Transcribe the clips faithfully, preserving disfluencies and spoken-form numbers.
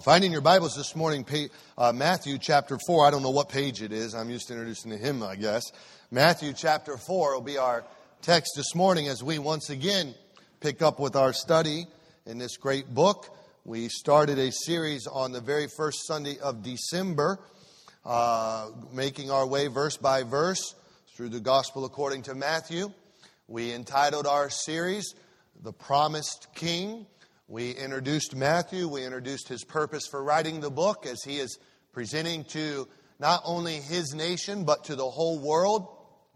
Finding your Bibles this morning, uh, Matthew chapter four. I don't know what page it is. I'm used to introducing the hymn, I guess. Matthew chapter four will be our text this morning as we once again pick up with our study in this great book. We started a series on the very first Sunday of December, uh, making our way verse by verse through the Gospel according to Matthew. We entitled our series, The Promised King. We introduced Matthew. We introduced his purpose for writing the book as he is presenting to not only his nation but to the whole world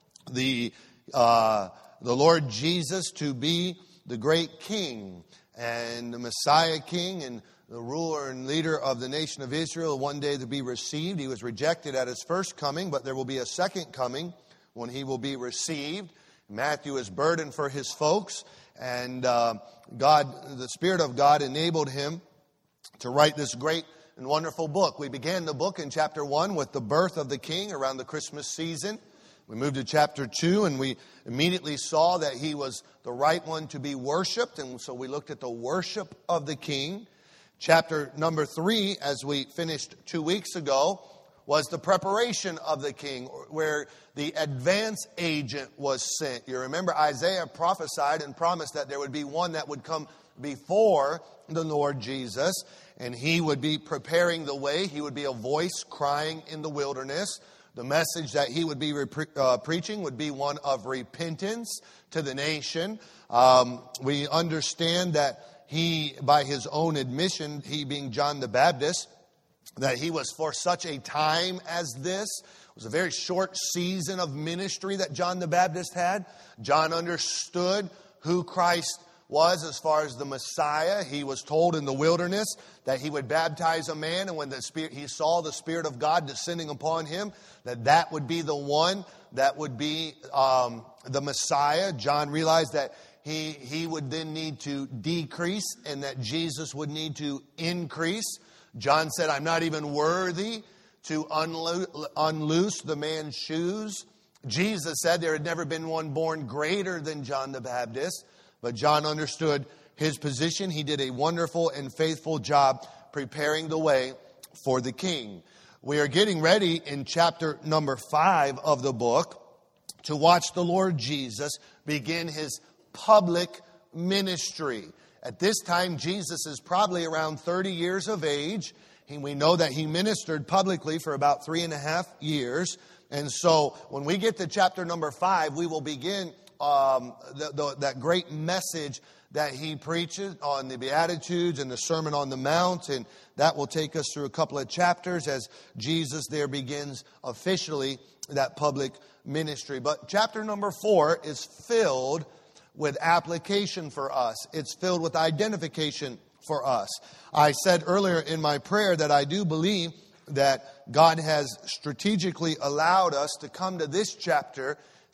the uh, the Lord Jesus to be the great King and the Messiah King and the ruler and leader of the nation of Israel, one day to be received. He was rejected at his first coming, but there will be a second coming when he will be received. Matthew is burdened for his folks. And uh, God, the Spirit of God enabled him to write this great and wonderful book. We began the book in chapter one with the birth of the King around the Christmas season. We moved to chapter two and we immediately saw that he was the right one to be worshiped. And so we looked at the worship of the King. Chapter number three, as we finished two weeks ago, was the preparation of the King, where the advance agent was sent. You remember Isaiah prophesied and promised that there would be one that would come before the Lord Jesus, and he would be preparing the way. He would be a voice crying in the wilderness. The message that he would be repre- uh, preaching would be one of repentance to the nation. Um, we understand that he, by his own admission, he being John the Baptist, that he was for such a time as this. It was a very short season of ministry that John the Baptist had. John understood who Christ was as far as the Messiah. He was told in the wilderness that he would baptize a man, and when the Spirit, he saw the Spirit of God descending upon him, that that would be the one that would be um, the Messiah. John realized that he, he would then need to decrease and that Jesus would need to increase. John said, I'm not even worthy to unlo- unloose the man's shoes. Jesus said there had never been one born greater than John the Baptist. But John understood his position. He did a wonderful and faithful job preparing the way for the King. We are getting ready in chapter number five of the book to watch the Lord Jesus begin his public ministry. At this time, Jesus is probably around thirty years of age. He, we know that he ministered publicly for about three and a half years. And so when we get to chapter number five, we will begin um, the, the, that great message that he preaches on the Beatitudes and the Sermon on the Mount. And that will take us through a couple of chapters as Jesus there begins officially that public ministry. But chapter number four is filled with application for us. It's filled with identification for us. I said earlier in my prayer that I do believe that God has strategically allowed us to come to this chapter,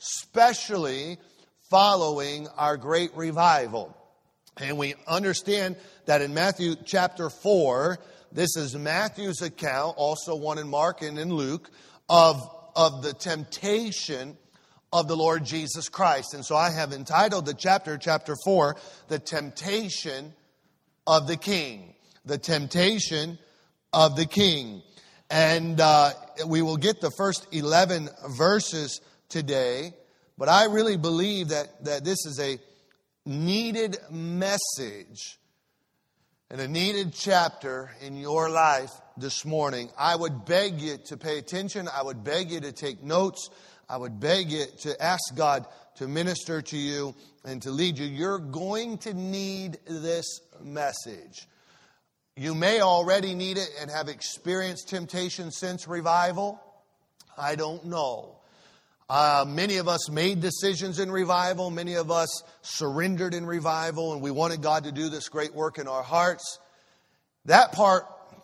especially following our great revival. And we understand that in Matthew chapter four, this is Matthew's account, also one in Mark and in Luke, of, of the temptation of the Lord Jesus Christ. And so I have entitled the chapter, chapter four, The Temptation of the King. The Temptation of the King. And uh, we will get the first eleven verses today. But I really believe that, that this is a needed message and a needed chapter in your life this morning. I would beg you to pay attention. I would beg you to take notes. I would beg you to ask God to minister to you and to lead you. You're going to need this message. You may already need it and have experienced temptation since revival. I don't know. Uh, many of us made decisions in revival. Many of us surrendered in revival, and we wanted God to do this great work in our hearts. That part,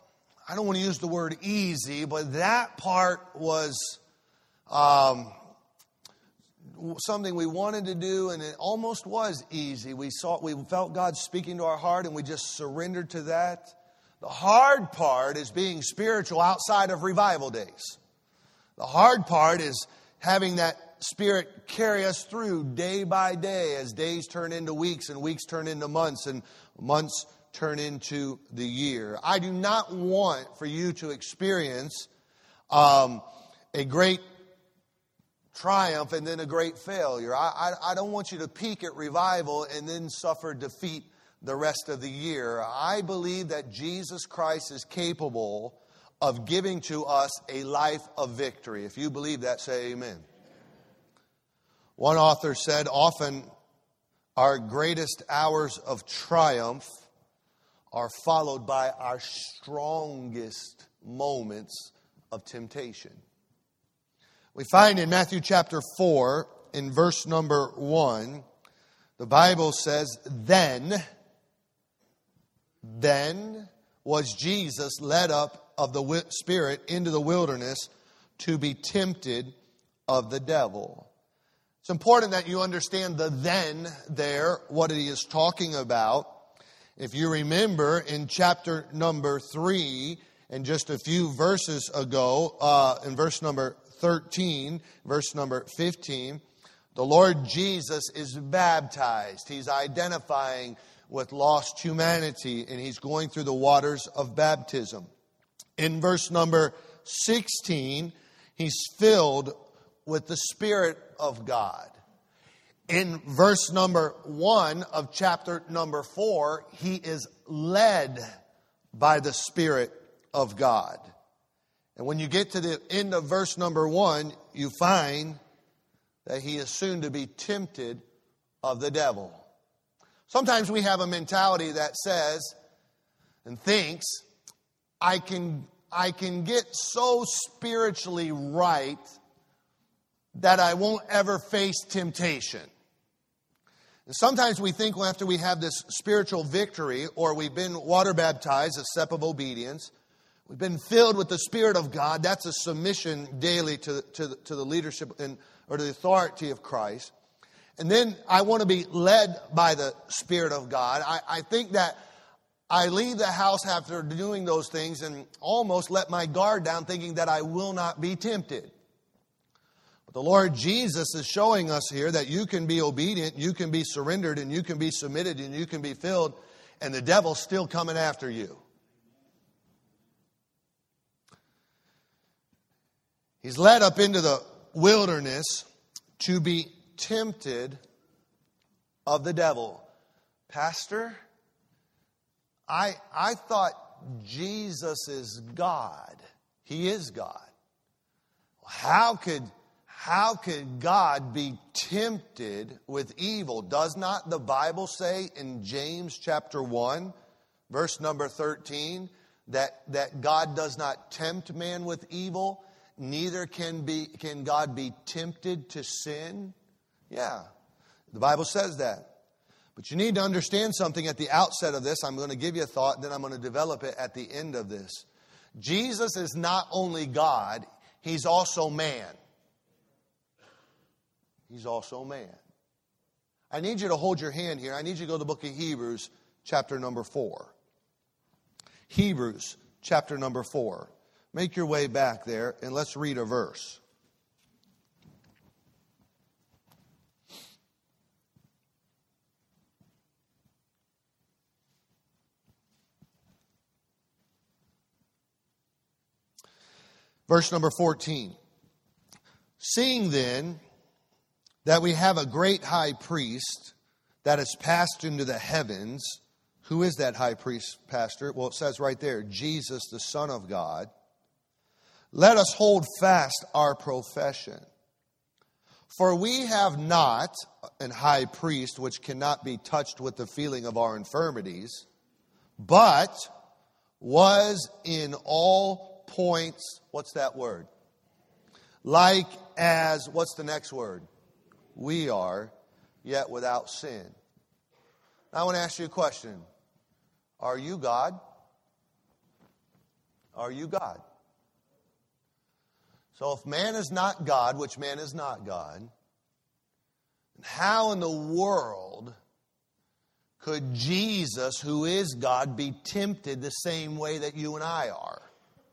I don't want to use the word easy, but that part was Um, something we wanted to do, and it almost was easy. We saw, we felt God speaking to our heart, and we just surrendered to that. The hard part is being spiritual outside of revival days. The hard part is having that Spirit carry us through day by day as days turn into weeks and weeks turn into months and months turn into the year. I do not want for you to experience um, a great triumph and then a great failure. I, I, I don't want you to peak at revival and then suffer defeat the rest of the year. I believe that Jesus Christ is capable of giving to us a life of victory. If you believe that, say amen. One author said, often our greatest hours of triumph are followed by our strongest moments of temptation. We find in Matthew chapter four, in verse number one, the Bible says, Then, then was Jesus led up of the Spirit into the wilderness to be tempted of the devil. It's important that you understand the then there, what he is talking about. If you remember in chapter number three, and just a few verses ago, uh, in verse number thirteen, verse number fifteen, the Lord Jesus is baptized. He's identifying with lost humanity, and he's going through the waters of baptism. In verse number sixteen, he's filled with the Spirit of God. In verse number one of chapter number four, he is led by the Spirit of God. And when you get to the end of verse number one, you find that he is soon to be tempted of the devil. Sometimes we have a mentality that says and thinks, I can, I can get so spiritually right that I won't ever face temptation. And sometimes we think well, after we have this spiritual victory, or we've been water baptized, a step of obedience, we've been filled with the Spirit of God, that's a submission daily to, to, to the leadership and, or to the authority of Christ. And then I want to be led by the Spirit of God. I, I think that I leave the house after doing those things and almost let my guard down thinking that I will not be tempted. But the Lord Jesus is showing us here that you can be obedient, you can be surrendered, and you can be submitted, and you can be filled, and the devil's still coming after you. He's led up into the wilderness to be tempted of the devil. Pastor, I, I thought Jesus is God. He is God. How could, how could God be tempted with evil? Does not the Bible say in James chapter one, verse number thirteen, that, that God does not tempt man with evil? Neither can be can God be tempted to sin. Yeah, the Bible says that. But you need to understand something at the outset of this. I'm going to give you a thought, and then I'm going to develop it at the end of this. Jesus is not only God, he's also man. He's also man. I need you to hold your hand here. I need you to go to the book of Hebrews, chapter number four. Hebrews, chapter number four. Make your way back there and let's read a verse. Verse number fourteen. Seeing then that we have a great high priest that has passed into the heavens. Who is that high priest, Pastor? Well, it says right there, Jesus, the Son of God. Let us hold fast our profession. For we have not an high priest which cannot be touched with the feeling of our infirmities, but was in all points, what's that word? Like as, what's the next word? We are, yet without sin. Now I want to ask you a question. Are you God? Are you God? So if man is not God, which man is not God, how in the world could Jesus, who is God, be tempted the same way that you and I are?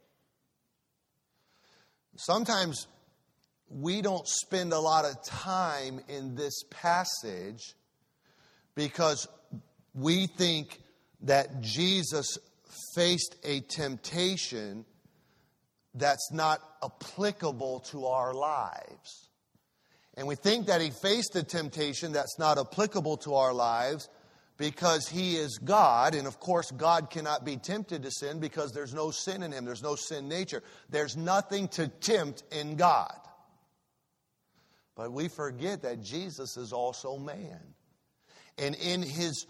Sometimes we don't spend a lot of time in this passage because we think that Jesus faced a temptation that's not applicable to our lives. And we think that he faced a temptation that's not applicable to our lives because he is God. And of course, God cannot be tempted to sin because there's no sin in him. There's no sin nature. There's nothing to tempt in God. But we forget that Jesus is also man. And in his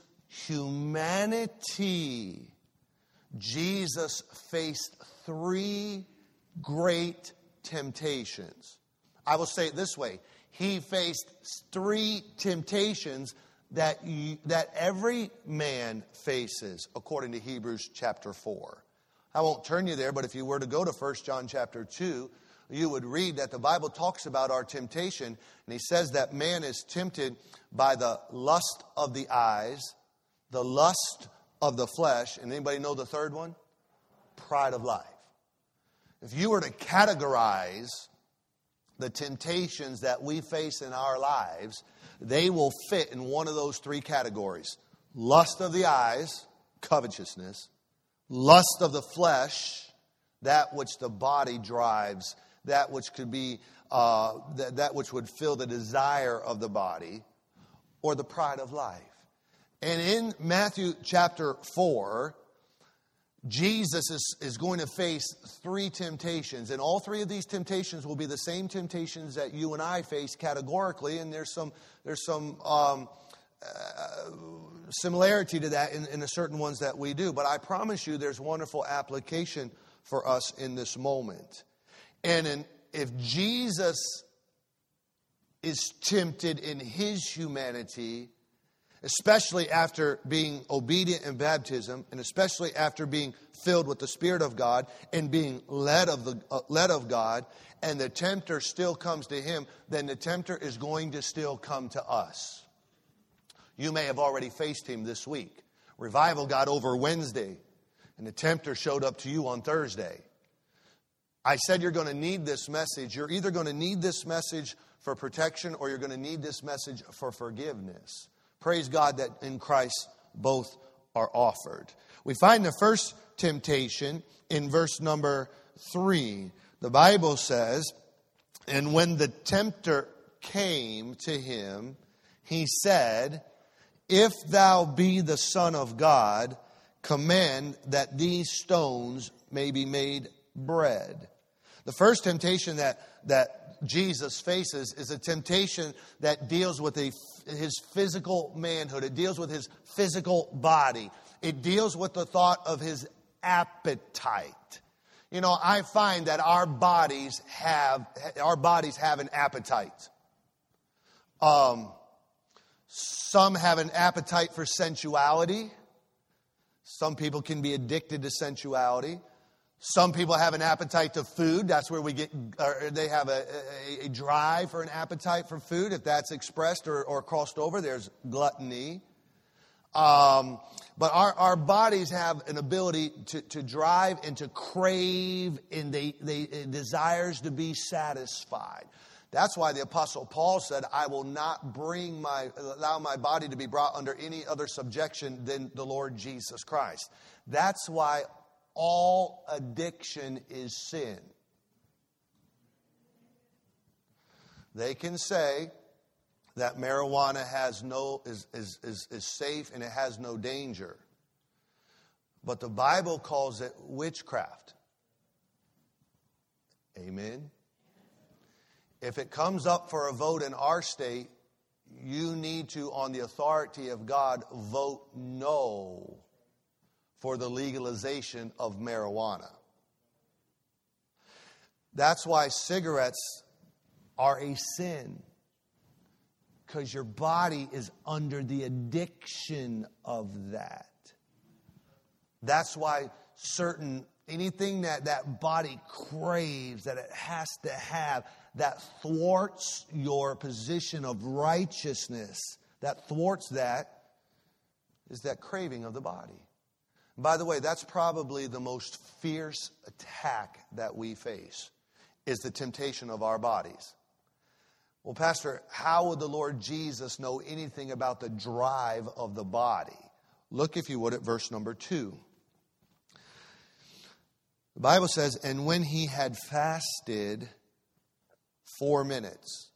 humanity, Jesus faced three great temptations. I will say it this way. He faced three temptations that, you, that every man faces, according to Hebrews chapter four. I won't turn you there, but if you were to go to First John chapter two, you would read that the Bible talks about our temptation, and he says that man is tempted by the lust of the eyes, the lust of the flesh, and anybody know the third one? Pride of life. If you were to categorize the temptations that we face in our lives, they will fit in one of those three categories. Lust of the eyes, covetousness. Lust of the flesh, that which the body drives, that which could be, uh, that, that which would fill the desire of the body, or the pride of life. And in Matthew chapter four, Jesus is, is going to face three temptations. And all three of these temptations will be the same temptations that you and I face categorically. And there's some there's some um, uh, similarity to that in, in the certain ones that we do. But I promise you there's wonderful application for us in this moment. And in, if Jesus is tempted in his humanity, especially after being obedient in baptism, and especially after being filled with the Spirit of God and being led of the uh, led of God, and the tempter still comes to him, then the tempter is going to still come to us. You may have already faced him this week. Revival got over Wednesday, and the tempter showed up to you on Thursday. I said you're going to need this message. You're either going to need this message for protection or you're going to need this message for forgiveness. Praise God that in Christ both are offered. We find the first temptation in verse number three. The Bible says, and when the tempter came to him, he said, if thou be the Son of God, command that these stones may be made bread. The first temptation that, that Jesus faces is a temptation that deals with a, his physical manhood. It deals with his physical body. It deals with the thought of his appetite. You know, I find that our bodies have our bodies have an appetite. Um, some have an appetite for sensuality. Some people can be addicted to sensuality. Some people have an appetite to food. That's where we get, or they have a, a, a drive for an appetite for food. If that's expressed or, or crossed over, there's gluttony. Um, but our, our bodies have an ability to, to drive and to crave, and they, they it desires to be satisfied. That's why the Apostle Paul said, I will not bring my, allow my body to be brought under any other subjection than the Lord Jesus Christ. That's why all addiction is sin. They can say that marijuana has no is, is, is, is safe and it has no danger. But the Bible calls it witchcraft. Amen. If it comes up for a vote in our state, you need to, on the authority of God, vote no for the legalization of marijuana. That's why cigarettes are a sin. Because your body is under the addiction of that. That's why certain, anything that that body craves, that it has to have, that thwarts your position of righteousness, that thwarts that, is that craving of the body. By the way, that's probably the most fierce attack that we face, is the temptation of our bodies. Well, Pastor, how would the Lord Jesus know anything about the drive of the body? Look, if you would, at verse number two. The Bible says, and when he had fasted four minutes.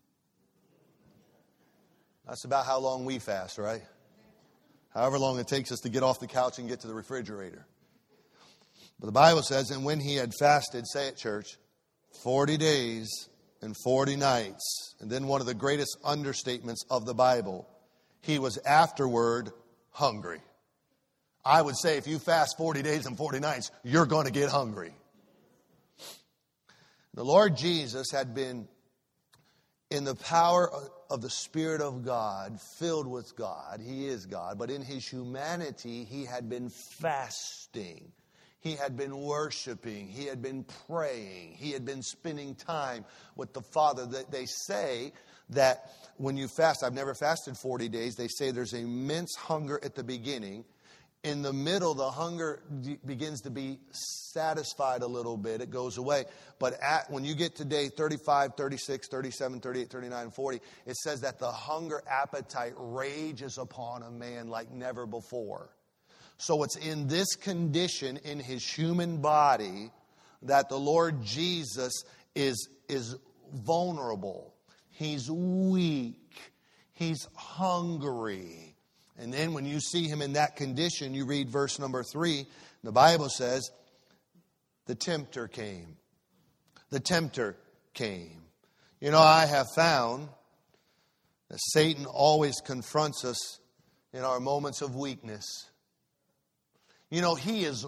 That's about how long we fast, right? However long it takes us to get off the couch and get to the refrigerator. But the Bible says, and when he had fasted, say it, church, forty days and forty nights. And then one of the greatest understatements of the Bible, he was afterward hungry. I would say if you fast forty days and forty nights, you're going to get hungry. The Lord Jesus had been in the power of the Spirit of God, filled with God. He is God. But in his humanity, he had been fasting. He had been worshiping. He had been praying. He had been spending time with the Father. They say that when you fast, I've never fasted forty days. They say there's immense hunger at the beginning. In the middle, the hunger d- begins to be satisfied a little bit. It goes away. But at, when you get to day thirty-five, thirty-six, thirty-seven, thirty-eight, thirty-nine, forty, it says that the hunger appetite rages upon a man like never before. So it's in this condition in his human body that the Lord Jesus is, is vulnerable. He's weak. He's hungry. And then when you see him in that condition, you read verse number three. The Bible says, the tempter came. The tempter came. You know, I have found that Satan always confronts us in our moments of weakness. You know, he is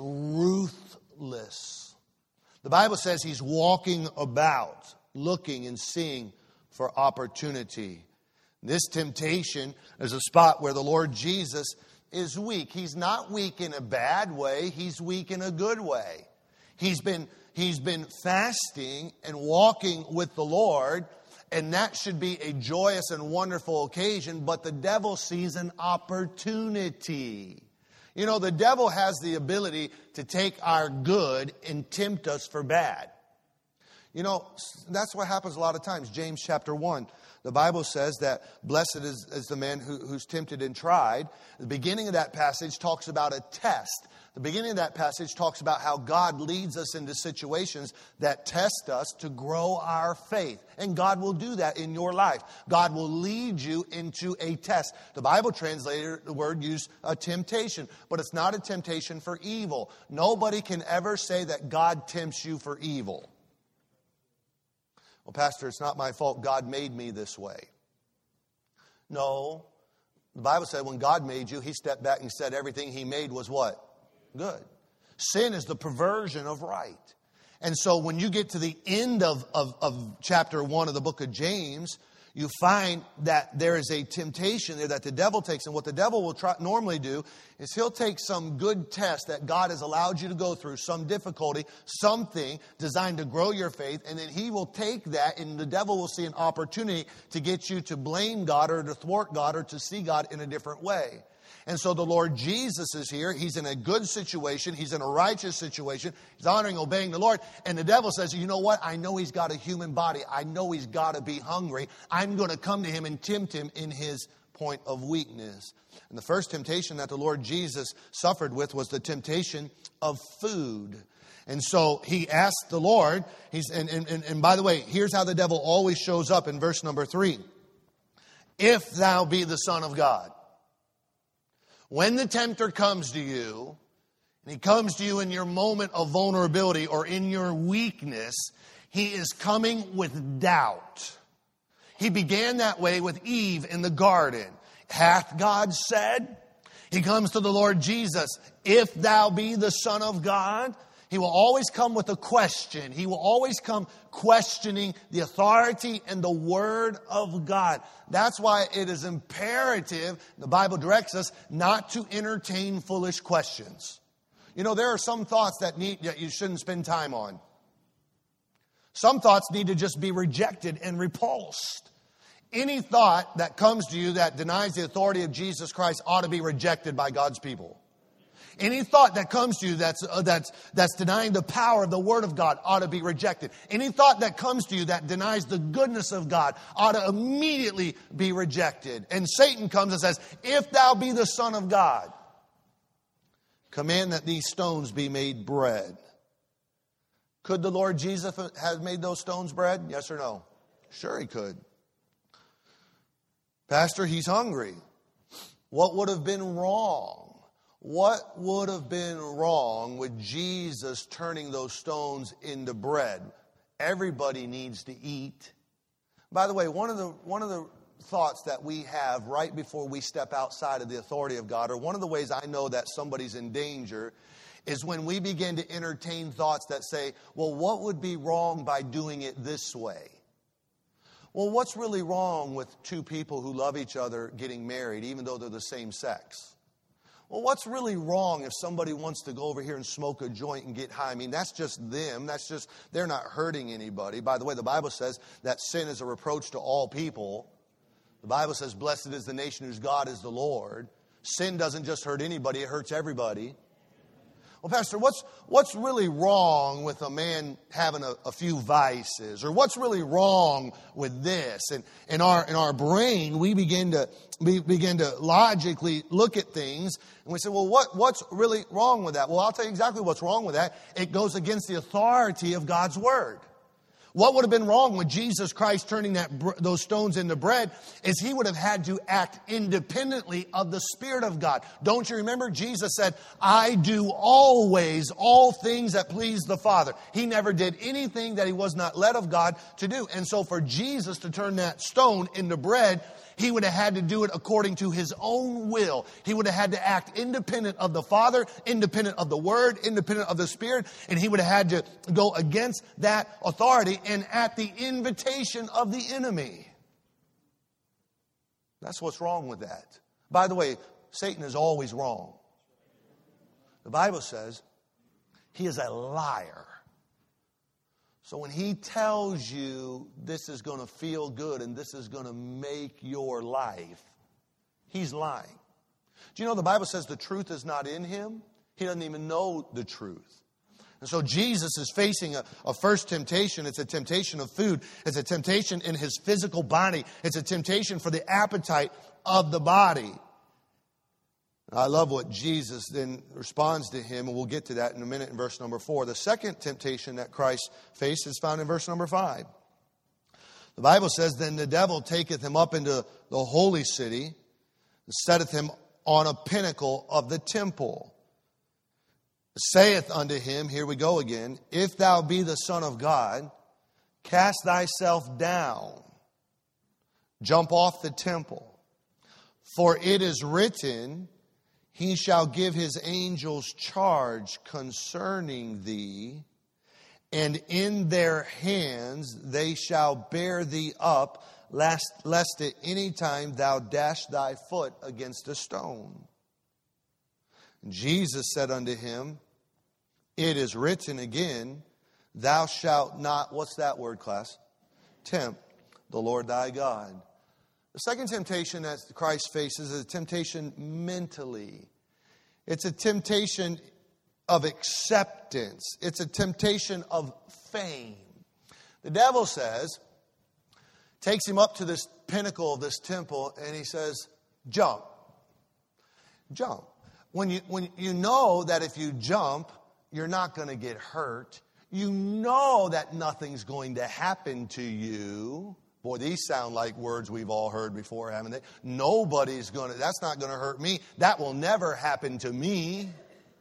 ruthless. The Bible says he's walking about, looking and seeing for opportunity. This temptation is a spot where the Lord Jesus is weak. He's not weak in a bad way. He's weak in a good way. He's been, he's been fasting and walking with the Lord, and that should be a joyous and wonderful occasion, but the devil sees an opportunity. You know, the devil has the ability to take our good and tempt us for bad. You know, that's what happens a lot of times. James chapter one. The Bible says that blessed is, is the man who, who's tempted and tried. The beginning of that passage talks about a test. The beginning of that passage talks about how God leads us into situations that test us to grow our faith. And God will do that in your life. God will lead you into a test. The Bible translator, the word used a temptation, but it's not a temptation for evil. Nobody can ever say that God tempts you for evil. Well, Pastor, it's not my fault. God made me this way. No. The Bible said when God made you, he stepped back and said everything he made was what? Good. Sin is the perversion of right. And so when you get to the end of, of, of chapter one of the book of James, you find that there is a temptation there that the devil takes. And what the devil will try, normally do is he'll take some good test that God has allowed you to go through, some difficulty, something designed to grow your faith. And then he will take that, and the devil will see an opportunity to get you to blame God or to thwart God or to see God in a different way. And so the Lord Jesus is here. He's in a good situation. He's in a righteous situation. He's honoring, obeying the Lord. And the devil says, you know what? I know he's got a human body. I know he's got to be hungry. I'm going to come to him and tempt him in his point of weakness. And the first temptation that the Lord Jesus suffered with was the temptation of food. And so he asked the Lord, he's, and, and, and by the way, here's how the devil always shows up in verse number three. If thou be the Son of God. When the tempter comes to you, and he comes to you in your moment of vulnerability or in your weakness, he is coming with doubt. He began that way with Eve in the garden. Hath God said? He comes to the Lord Jesus. If thou be the Son of God. He will always come with a question. He will always come questioning the authority and the Word of God. That's why it is imperative, the Bible directs us, not to entertain foolish questions. You know, there are some thoughts that need that you shouldn't spend time on. Some thoughts need to just be rejected and repulsed. Any thought that comes to you that denies the authority of Jesus Christ ought to be rejected by God's people. Any thought that comes to you that's, uh, that's, that's denying the power of the Word of God ought to be rejected. Any thought that comes to you that denies the goodness of God ought to immediately be rejected. And Satan comes and says, if thou be the Son of God. command that these stones be made bread. Could the Lord Jesus have made those stones bread? Yes or no? Sure he could. Pastor, he's hungry. What would have been wrong? What would have been wrong with Jesus turning those stones into bread? Everybody needs to eat. By the way, one of the one of the thoughts that we have right before we step outside of the authority of God, or one of the ways I know that somebody's in danger, is when we begin to entertain thoughts that say, well, what would be wrong by doing it this way? Well, what's really wrong with two people who love each other getting married, even though they're the same sex? Well, what's really wrong if somebody wants to go over here and smoke a joint and get high? I mean, that's just them. That's just, they're not hurting anybody. By the way, the Bible says that sin is a reproach to all people. The Bible says, blessed is the nation whose God is the Lord. Sin doesn't just hurt anybody, it hurts everybody. Well, Pastor, what's what's really wrong with a man having a, a few vices? Or what's really wrong with this? And in our in our brain, we begin to we begin to logically look at things, and we say, well, what what's really wrong with that? Well, I'll tell you exactly what's wrong with that. It goes against the authority of God's word. What would have been wrong with Jesus Christ turning that those stones into bread is he would have had to act independently of the Spirit of God. Don't you remember? Jesus said, I do always all things that please the Father. He never did anything that he was not led of God to do. And so for Jesus to turn that stone into bread, he would have had to do it according to his own will. He would have had to act independent of the Father, independent of the Word, independent of the Spirit, and he would have had to go against that authority and at the invitation of the enemy. That's what's wrong with that. By the way, Satan is always wrong. The Bible says he is a liar. So when he tells you this is going to feel good and this is going to make your life, he's lying. Do you know the Bible says the truth is not in him? He doesn't even know the truth. And so Jesus is facing a, a first temptation. It's a temptation of food. It's a temptation in his physical body. It's a temptation for the appetite of the body. I love what Jesus then responds to him, and we'll get to that in a minute in verse number four. The second temptation that Christ faced is found in verse number five. The Bible says, then the devil taketh him up into the holy city, and setteth him on a pinnacle of the temple. Saith unto him, here we go again, if thou be the Son of God, cast thyself down, jump off the temple. For it is written, he shall give his angels charge concerning thee, and in their hands they shall bear thee up, lest, lest at any time thou dash thy foot against a stone. And Jesus said unto him, it is written again, thou shalt not, what's that word, class? Tempt the Lord thy God. The second temptation that Christ faces is a temptation mentally. It's a temptation of acceptance. It's a temptation of fame. The devil says, takes him up to this pinnacle of this temple, and he says, jump. Jump. When you, when you know that if you jump, you're not going to get hurt. You know that nothing's going to happen to you. Boy, these sound like words we've all heard before, haven't they? Nobody's going to, that's not going to hurt me. That will never happen to me.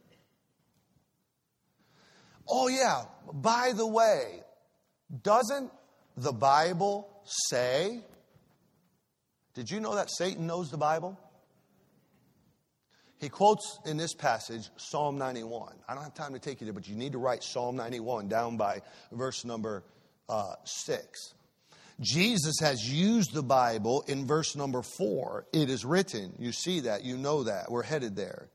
Oh yeah, by the way, doesn't the Bible say, did you know that Satan knows the Bible? He quotes in this passage Psalm ninety-one. I don't have time to take you there, but you need to write Psalm ninety-one down by verse number uh, six. Jesus has used the Bible in verse number four. It is written. You see that. You know that. We're headed there.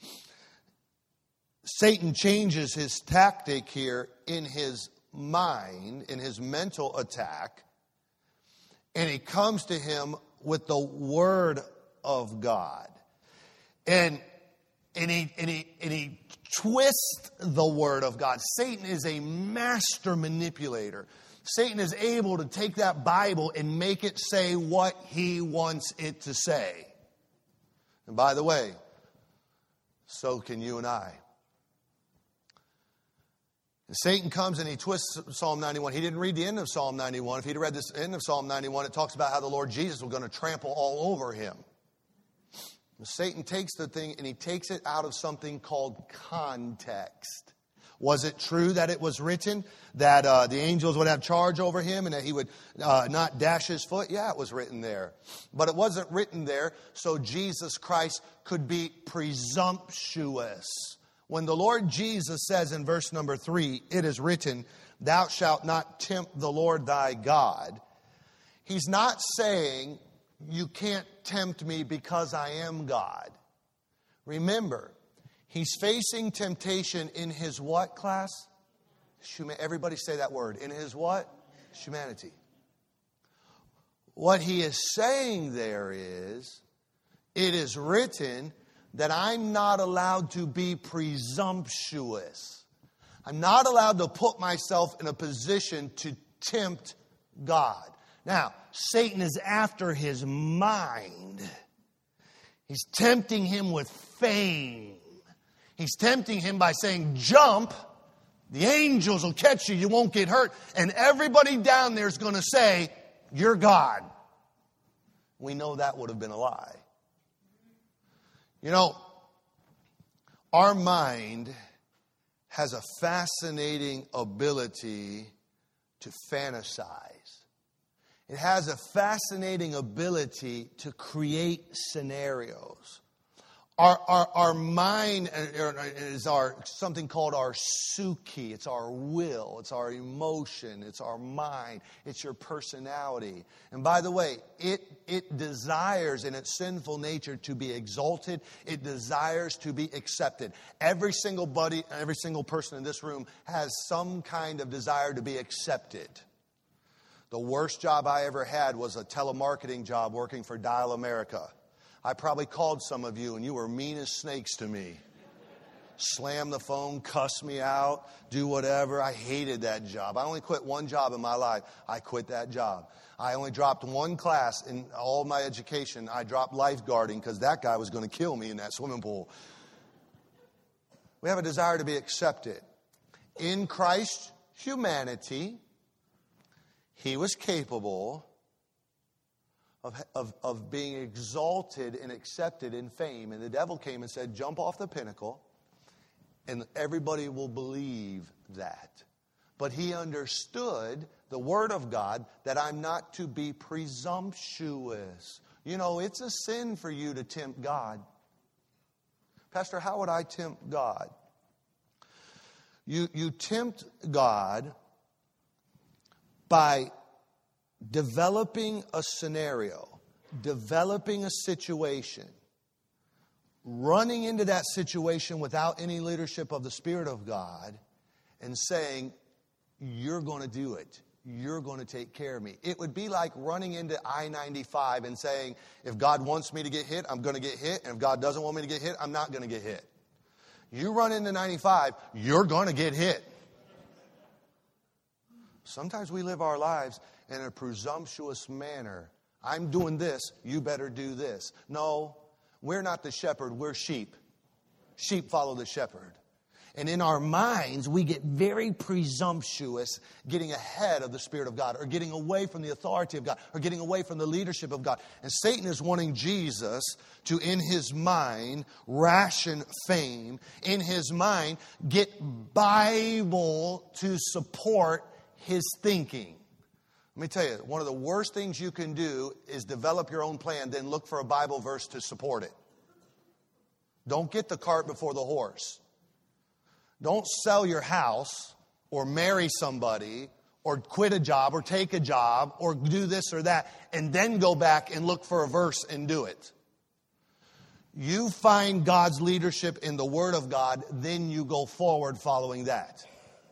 Satan changes his tactic here in his mind, in his mental attack, and he comes to him with the Word of God. And, and, he, and, he, and he twists the Word of God. Satan is a master manipulator. Satan is able to take that Bible and make it say what he wants it to say. And by the way, So can you and I. And Satan comes and he twists Psalm ninety-one. He didn't read the end of Psalm ninety-one. If he'd read the end of Psalm ninety-one, it talks about how the Lord Jesus was going to trample all over him. And Satan takes the thing and he takes it out of something called context. Was it true that it was written that uh, the angels would have charge over him and that he would uh, not dash his foot? Yeah, it was written there. But it wasn't written there so Jesus Christ could be presumptuous. When the Lord Jesus says in verse number three, it is written, thou shalt not tempt the Lord thy God. He's not saying you can't tempt me because I am God. Remember, he's facing temptation in his what class? Everybody say that word. In his what? Humanity. What he is saying there is, it is written that I'm not allowed to be presumptuous. I'm not allowed to put myself in a position to tempt God. Now, Satan is after his mind. He's tempting him with fame. He's tempting him by saying, jump. The angels will catch you. You won't get hurt. And everybody down there is going to say, you're God. We know that would have been a lie. You know, our mind has a fascinating ability to fantasize. It has a fascinating ability to create scenarios. Our, our, our mind is our something called our psyche. It's our will. It's our emotion. It's our mind. It's your personality. And by the way, it, it desires in its sinful nature to be exalted. It desires to be accepted. Every single buddy, every single person in this room has some kind of desire to be accepted. The worst job I ever had was a telemarketing job working for Dial America. I probably called some of you and you were mean as snakes to me. Slam the phone, cuss me out, do whatever. I hated that job. I only quit one job in my life. I quit that job. I only dropped one class in all my education. I dropped lifeguarding because that guy was going to kill me in that swimming pool. We have a desire to be accepted. In Christ's humanity, he was capable Of, of, of being exalted and accepted in fame. And the devil came and said, jump off the pinnacle and everybody will believe that. But he understood the word of God that I'm not to be presumptuous. You know, it's a sin for you to tempt God. Pastor, how would I tempt God? You, you tempt God by developing a scenario, developing a situation, running into that situation without any leadership of the Spirit of God and saying, you're going to do it. You're going to take care of me. It would be like running into I ninety-five and saying, if God wants me to get hit, I'm going to get hit. And if God doesn't want me to get hit, I'm not going to get hit. You run into ninety-five, you're going to get hit. Sometimes we live our lives in a presumptuous manner. I'm doing this, you better do this. No, we're not the shepherd, we're sheep. Sheep follow the shepherd. And in our minds, we get very presumptuous, getting ahead of the Spirit of God, or getting away from the authority of God, or getting away from the leadership of God. And Satan is wanting Jesus to, in his mind, ration fame, in his mind, get Bible to support his thinking. Let me tell you, one of the worst things you can do is develop your own plan, then look for a Bible verse to support it. Don't get the cart before the horse. Don't sell your house or marry somebody or quit a job or take a job or do this or that and then go back and look for a verse and do it. You find God's leadership in the Word of God, then you go forward following that.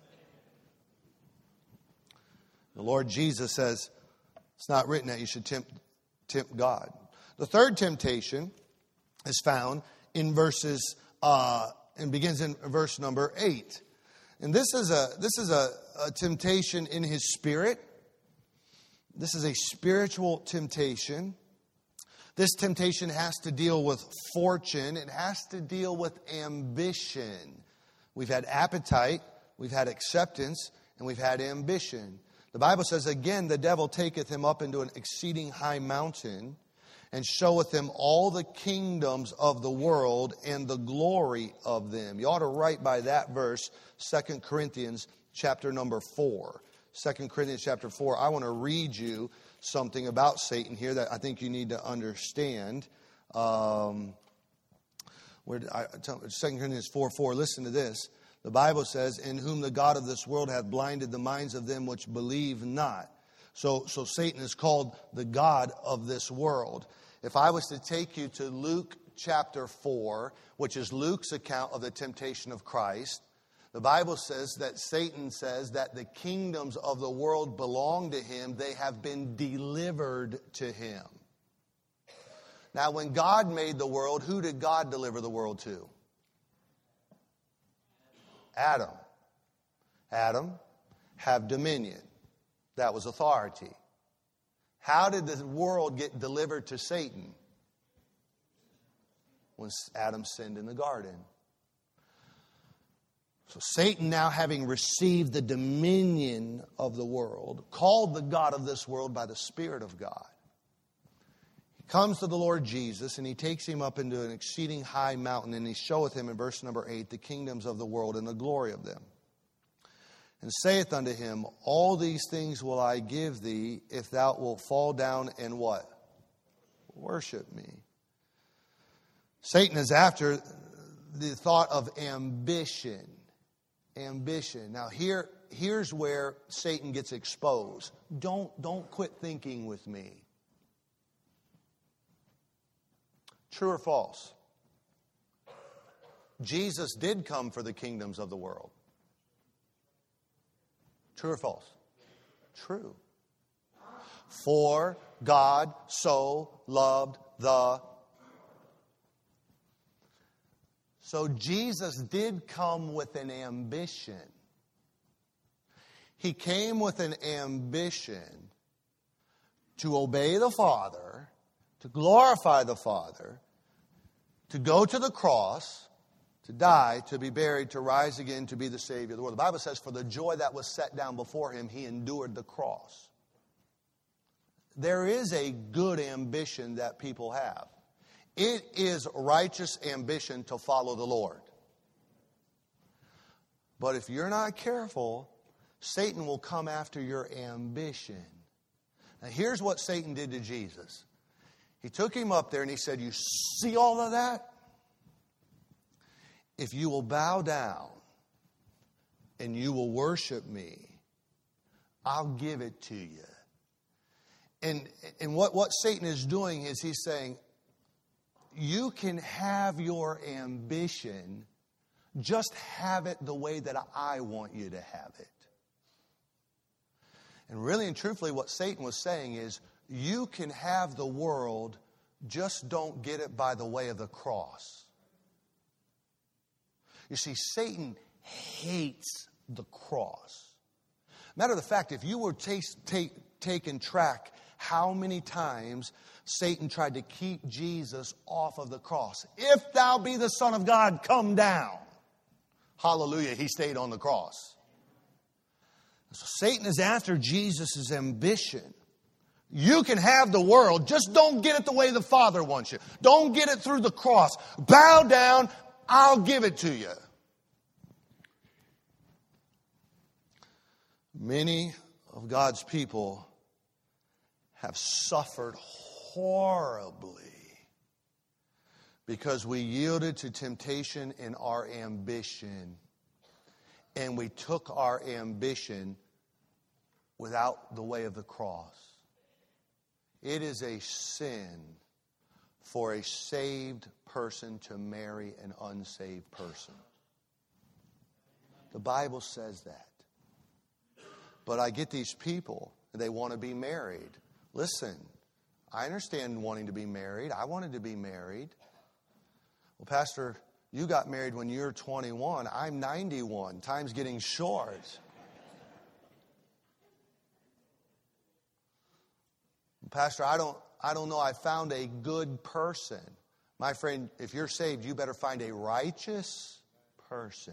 The Lord Jesus says, it's not written that you should tempt, tempt God. The third temptation is found in verses, uh, and begins in verse number eight. And this is a this is a, a temptation in his spirit. This is a spiritual temptation. This temptation has to deal with fortune. It has to deal with ambition. We've had appetite, we've had acceptance, and we've had ambition. The Bible says, again, the devil taketh him up into an exceeding high mountain, and showeth him all the kingdoms of the world and the glory of them. You ought to write by that verse, Second Corinthians chapter number four. Second Corinthians chapter four. I want to read you something about Satan here that I think you need to understand. Um, where I, Second Corinthians four four. Listen to this. The Bible says, in whom the God of this world hath blinded the minds of them which believe not. So, so Satan is called the God of this world. If I was to take you to Luke chapter four, which is Luke's account of the temptation of Christ, the Bible says that Satan says that the kingdoms of the world belong to him. They have been delivered to him. Now, when God made the world, who did God deliver the world to? Adam. Adam, have dominion. That was authority. How did the world get delivered to Satan? When Adam sinned in the garden. So Satan, now having received the dominion of the world, called the God of this world by the Spirit of God, he comes to the Lord Jesus and he takes him up into an exceeding high mountain, and he showeth him in verse number eight the kingdoms of the world and the glory of them. And saith unto him, all these things will I give thee if thou wilt fall down and what? Worship me. Satan is after the thought of ambition. Ambition. Now here, here's where Satan gets exposed. Don't, don't quit thinking with me. True or false? Jesus did come for the kingdoms of the world. True or false? True. For God so loved the... So Jesus did come with an ambition. He came with an ambition to obey the Father, to glorify the Father, to go to the cross, to die, to be buried, to rise again, to be the Savior of the world. The Bible says, for the joy that was set down before him, he endured the cross. There is a good ambition that people have. It is righteous ambition to follow the Lord. But if you're not careful, Satan will come after your ambition. Now here's what Satan did to Jesus. He took him up there and he said, you see all of that? If you will bow down and you will worship me, I'll give it to you. And, and what, what Satan is doing is he's saying, you can have your ambition, just have it the way that I want you to have it. And really and truthfully, what Satan was saying is, you can have the world, just don't get it by the way of the cross. You see, Satan hates the cross. Matter of the fact, if you were take, take, taking track how many times Satan tried to keep Jesus off of the cross. If thou be the Son of God, come down. Hallelujah, he stayed on the cross. So Satan is after Jesus' ambition. You can have the world, just don't get it the way the Father wants you. Don't get it through the cross. Bow down, I'll give it to you. Many of God's people have suffered horribly because we yielded to temptation in our ambition, and we took our ambition without the way of the cross. It is a sin for a saved person to marry an unsaved person. The Bible says that. But I get these people, they want to be married. Listen, I understand wanting to be married. I wanted to be married. Well, Pastor, you got married when you were twenty-one. I'm ninety-one. Time's getting short. Pastor, I don't, I don't know. I found a good person. My friend, if you're saved, you better find a righteous person.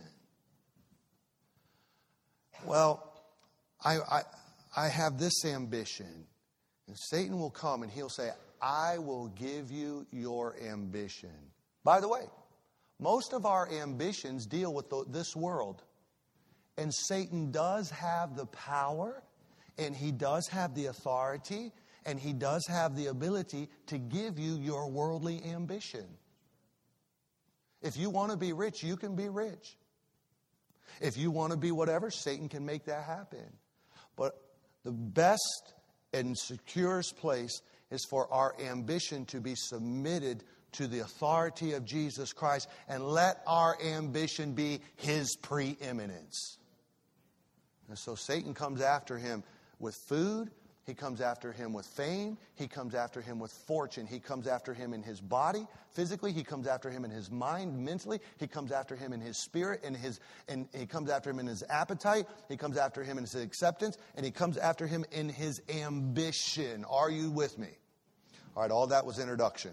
Well, I, I, I have this ambition. And Satan will come and he'll say, I will give you your ambition. By the way, most of our ambitions deal with the, this world. And Satan does have the power, and he does have the authority, and he does have the ability to give you your worldly ambition. If you want to be rich, you can be rich. If you want to be whatever, Satan can make that happen. But the best and securest place is for our ambition to be submitted to the authority of Jesus Christ, and let our ambition be His preeminence. And so Satan comes after him with food. He comes after him with fame. He comes after him with fortune. He comes after him in his body, physically. He comes after him in his mind, mentally. He comes after him in his spirit, and his, and he comes after him in his appetite. He comes after him in his acceptance, and he comes after him in his ambition. Are you with me? All right, all that was introduction.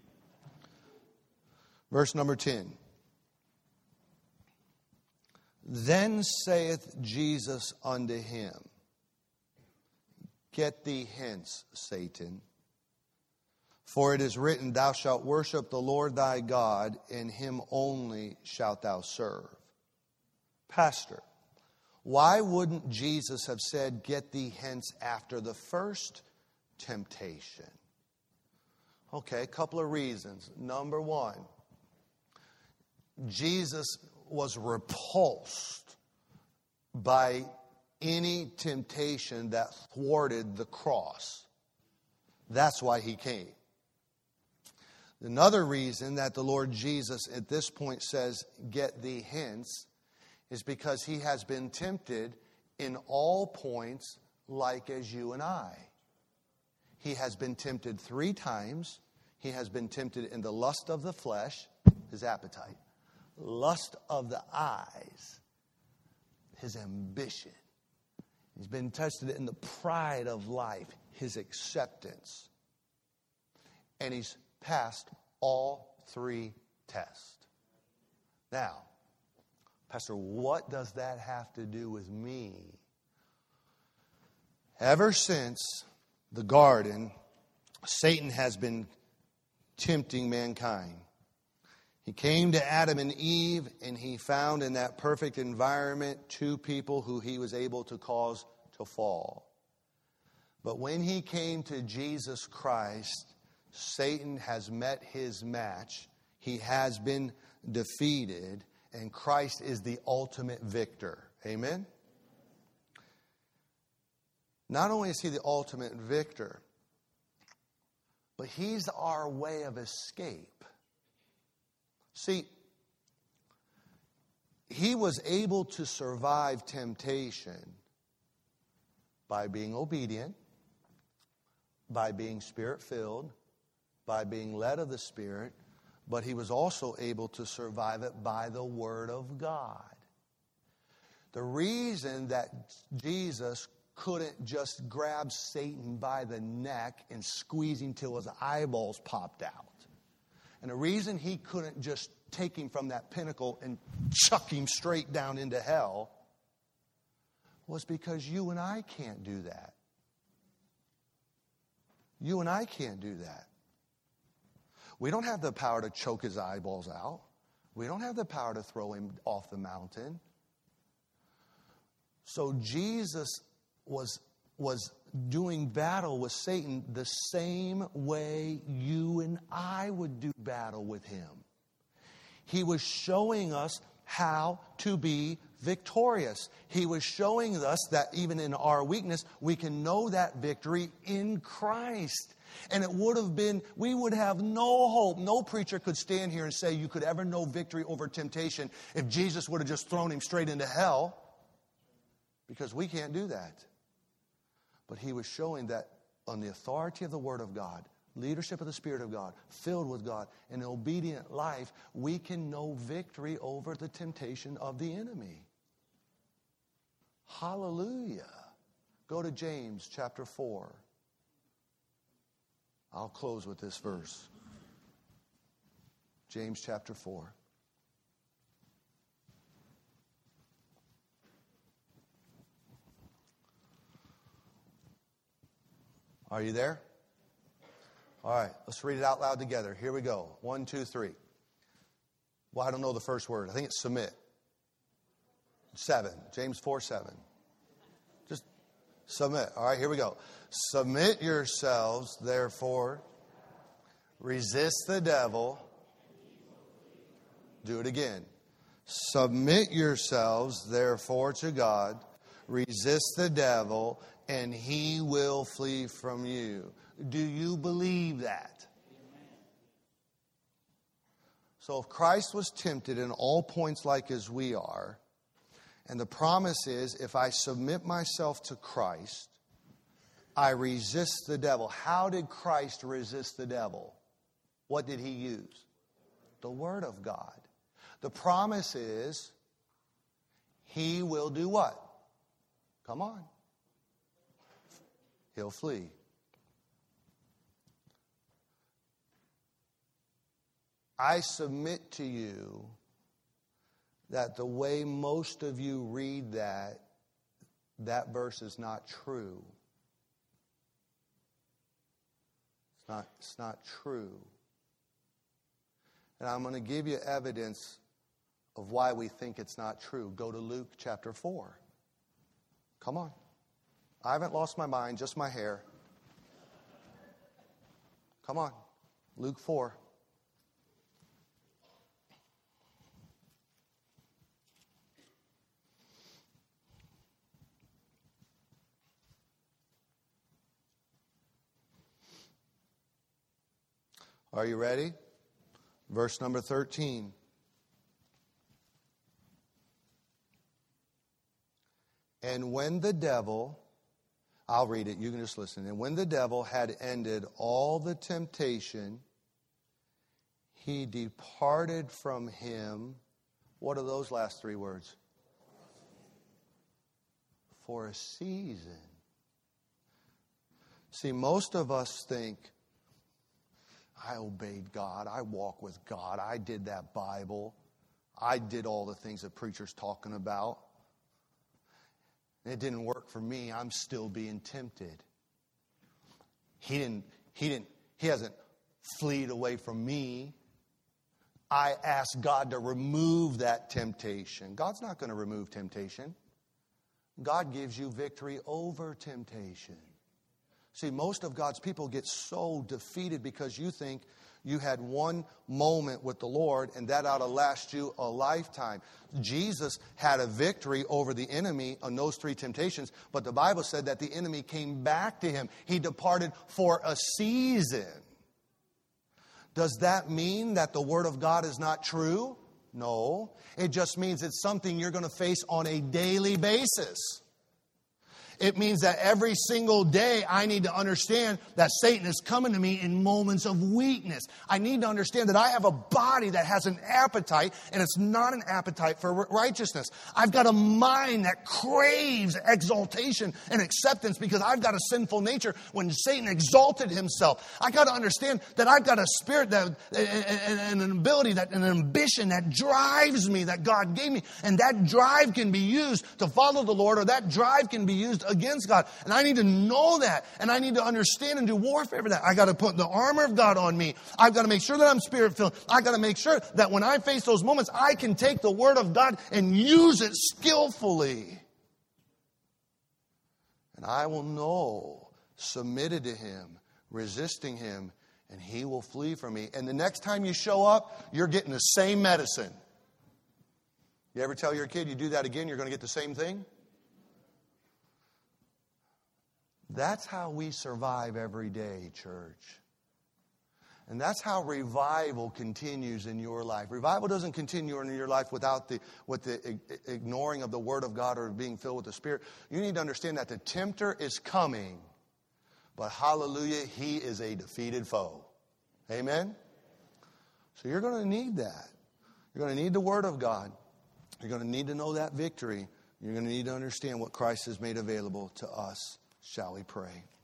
Verse number ten. Then saith Jesus unto him, Get thee hence, Satan. For it is written, Thou shalt worship the Lord thy God, and him only shalt thou serve. Pastor, why wouldn't Jesus have said, Get thee hence after the first temptation? Okay, a couple of reasons. Number one, Jesus was repulsed by any temptation that thwarted the cross. That's why he came. Another reason that the Lord Jesus at this point says, Get thee hence, is because he has been tempted in all points like as you and I. He has been tempted three times. He has been tempted in the lust of the flesh, his appetite, lust of the eyes, his ambition. He's been tested in the pride of life, his acceptance. And he's passed all three tests. Now, Pastor, what does that have to do with me? Ever since the garden, Satan has been tempting mankind. He came to Adam and Eve, and he found in that perfect environment two people who he was able to cause to fall. But when he came to Jesus Christ, Satan has met his match. He has been defeated, and Christ is the ultimate victor. Amen? Not only is he the ultimate victor, but he's our way of escape. See, he was able to survive temptation by being obedient, by being Spirit-filled, by being led of the Spirit, but he was also able to survive it by the Word of God. The reason that Jesus couldn't just grab Satan by the neck and squeeze him till his eyeballs popped out, and the reason he couldn't just take him from that pinnacle and chuck him straight down into hell was because you and I can't do that. You and I can't do that. We don't have the power to choke his eyeballs out. We don't have the power to throw him off the mountain. So Jesus was, was doing battle with Satan the same way you and I would do battle with him. He was showing us how to be victorious. He was showing us that even in our weakness, we can know that victory in Christ. And it would have been, we would have no hope. No preacher could stand here and say you could ever know victory over temptation if Jesus would have just thrown him straight into hell. Because we can't do that. But he was showing that on the authority of the Word of God, leadership of the Spirit of God, filled with God, an obedient life, we can know victory over the temptation of the enemy. Hallelujah. Go to James chapter four. I'll close with this verse. James chapter four. Are you there? All right, let's read it out loud together. Here we go. One, two, three. Well, I don't know the first word. I think it's submit. Seven. James four, seven. Just submit. All right, here we go. Submit yourselves, therefore. Resist the devil. Do it again. Submit yourselves, therefore, to God. Resist the devil, and he will flee from you. Do you believe that? So if Christ was tempted in all points like as we are, and the promise is if I submit myself to Christ, I resist the devil. How did Christ resist the devil? What did he use? The Word of God. The promise is he will do what? Come on. He'll flee. I submit to you that the way most of you read that, that verse is not true. It's not, it's not true. And I'm going to give you evidence of why we think it's not true. Go to Luke chapter four. Come on. I haven't lost my mind, just my hair. Come on. Luke four. Are you ready? Verse number thirteen. And when the devil, I'll read it, you can just listen. And when the devil had ended all the temptation, he departed from him. What are those last three words? For a season. See, most of us think, I obeyed God. I walk with God. I did that Bible. I did all the things that preacher's talking about. It didn't work for me. I'm still being tempted. He didn't, he didn't, he hasn't fleed away from me. I asked God to remove that temptation. God's not going to remove temptation. God gives you victory over temptation. See, most of God's people get so defeated because you think you had one moment with the Lord and that ought to last you a lifetime. Jesus had a victory over the enemy on those three temptations, but the Bible said that the enemy came back to him. He departed for a season. Does that mean that the Word of God is not true? No. It just means it's something you're going to face on a daily basis. It means that every single day I need to understand that Satan is coming to me in moments of weakness. I need to understand that I have a body that has an appetite, and it's not an appetite for righteousness. I've got a mind that craves exaltation and acceptance because I've got a sinful nature when Satan exalted himself. I've got to understand that I've got a spirit that, and an ability, that an ambition that drives me, that God gave me. And that drive can be used to follow the Lord, or that drive can be used against God. And I need to know that. And I need to understand and do warfare for that. I got to put the armor of God on me. I've got to make sure that I'm spirit-filled. I've got to make sure that when I face those moments, I can take the Word of God and use it skillfully. And I will know, submitted to Him, resisting Him, and He will flee from me. And the next time you show up, you're getting the same medicine. You ever tell your kid you do that again, you're going to get the same thing? That's how we survive every day, church. And that's how revival continues in your life. Revival doesn't continue in your life without the with the ignoring of the Word of God or being filled with the Spirit. You need to understand that the tempter is coming. But hallelujah, he is a defeated foe. Amen? So you're going to need that. You're going to need the Word of God. You're going to need to know that victory. You're going to need to understand what Christ has made available to us. Shall we pray?